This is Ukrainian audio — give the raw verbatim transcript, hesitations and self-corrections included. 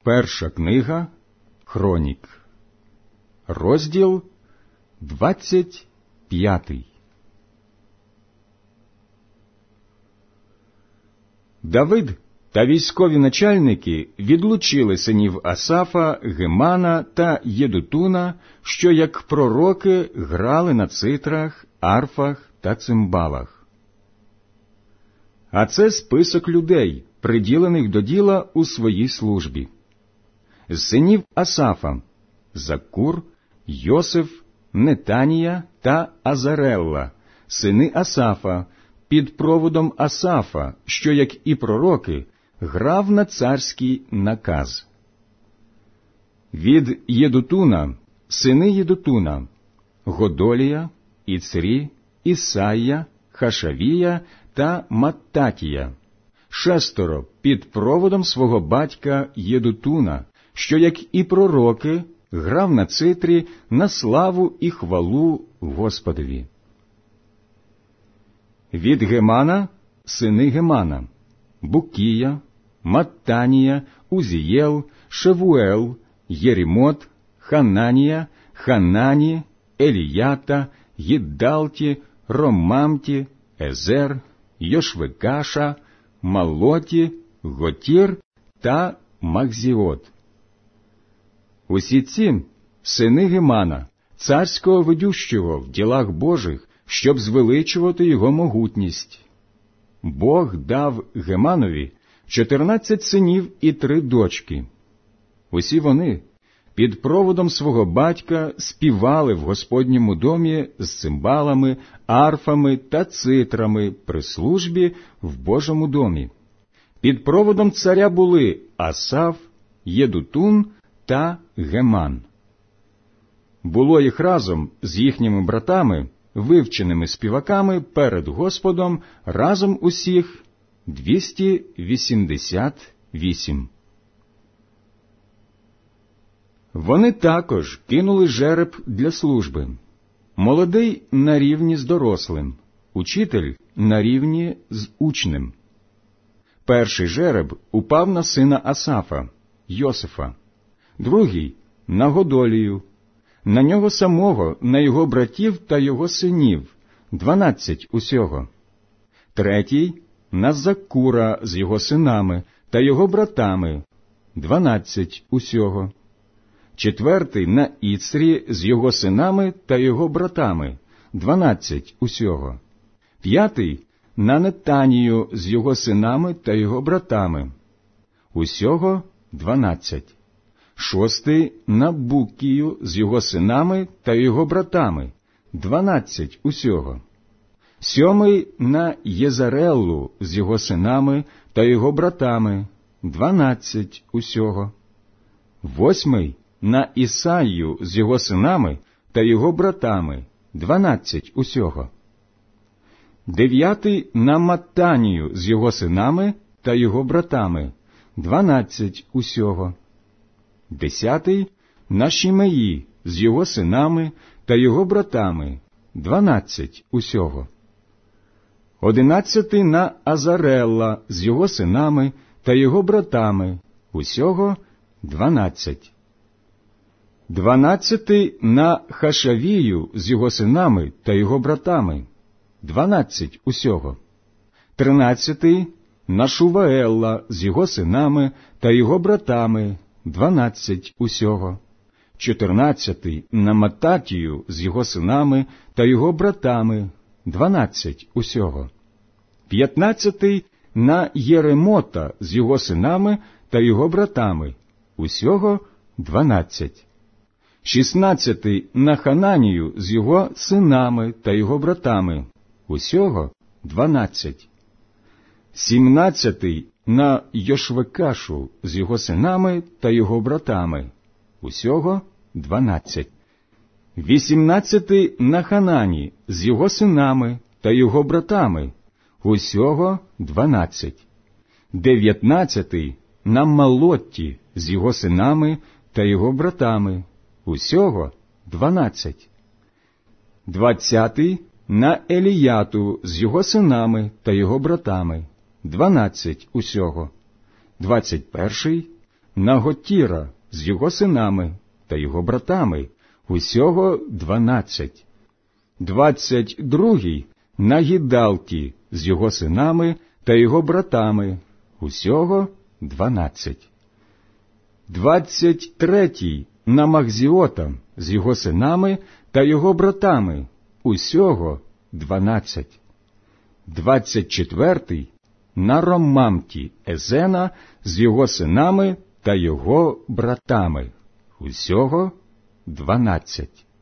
Перша книга Хронік, розділ двадцять п'ятий. Давид та військові начальники відлучили синів Асафа, Гемана та Єдутуна, що як пророки грали на цитрах, арфах та цимбалах. А це список людей, приділених до діла у своїй службі. З синів Асафа – Закур, Йосиф, Нетанія та Азарелла, сини Асафа, під проводом Асафа, що, як і пророки, грав на царський наказ. Від Єдутуна – сини Єдутуна, Годолія, Іцрі, Ісайя, Хашавія та Маттатія, шестеро під проводом свого батька Єдутуна, що, як і пророки, грав на цитрі на славу і хвалу Господові. Від Гемана – сини Гемана, Букія, Маттанія, Узієл, Шевуел, Єрімот, Хананія, Ханані, Еліята, Їддалті, Ромамті, Езер, Йошвекаша, Малоті, Готір та Махзіот. Усі ці – сини Гемана, царського ведющого в ділах Божих, щоб звеличувати його могутність. Бог дав Геманові чотирнадцять синів і три дочки. Усі вони під проводом свого батька співали в Господньому домі з цимбалами, арфами та цитрами при службі в Божому домі. Під проводом царя були Асаф, Єдутун та Геман. Було їх разом з їхніми братами, вивченими співаками перед Господом, разом усіх двісті вісімдесят вісім. Вони також кинули жереб для служби. Молодий на рівні з дорослим, учитель на рівні з учнем. Перший жереб упав на сина Асафа, Йосифа, другий – на Годолію, на нього самого, на його братів та його синів, дванадцять усього. Третій – на Закура з його синами та його братами, дванадцять усього. Четвертий – на Іцрі з його синами та його братами, дванадцять усього. П'ятий – на Нетанію з його синами та його братами, усього дванадцять. Шостий – на Букію з його синами та його братами, дванадцять усього. Сьомий – на Єзареллу з його синами та його братами, дванадцять усього. Восьмий – на Ісаю з його синами та його братами, дванадцять усього. Дев'ятий – на Маттанію з його синами та його братами, дванадцять усього. Десятий – на Шімеї з його синами та його братами, дванадцять усього. Одинадцятий – на Азарелла з його синами та його братами, усього дванадцять. Дванадцятий – на Хашавію з його синами та його братами, дванадцять усього. Тринадцятий – на Шуваелла з його синами та його братами, дванадцять усього. Чотирнадцятий – на Маттатію з його синами та його братами, дванадцять усього. П'ятнадцятий – на Єремота з його синами та його братами, усього дванадцять. Шістнадцятий – на Хананію з його синами та його братами, усього дванадцять. Сімнадцятий – на Йошвекашу з його синами та його братами, усього дванадцять. Вісімнадцятий – на Ханані з його синами та його братами, усього дванадцять. Дев'ятнадцятий – на Малотті з його синами та його братами, усього дванадцять. Двадцятий – на Еліяту з його синами та його братами, дванадцять усього. Двадцять перший – на Готіра з його синами та його братами, усього дванадцять. Двадцять другий на Гідалті з його синами та його братами, усього дванадцять. Двадцять третій на Махзіота з його синами та його братами, усього дванадцять. Двадцять четвертий на Ромамті Езена з його синами та його братами, усього дванадцять.